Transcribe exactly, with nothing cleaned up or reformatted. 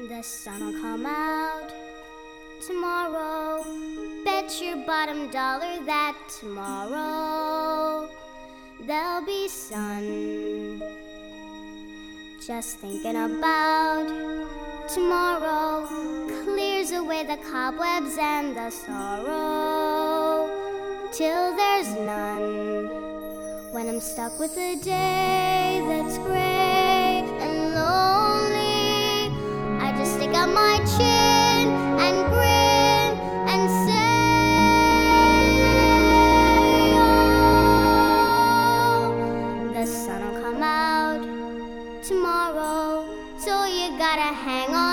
The sun'll come out tomorrow. Bet your bottom dollar that tomorrow there'll be sun. Just thinking about tomorrow clears away the cobwebs and the sorrow till there's none. When I'm stuck with a day that's gray and lonely, I just stick out my chin and grin and say, oh, the sun'll come out tomorrow, so you gotta hang on.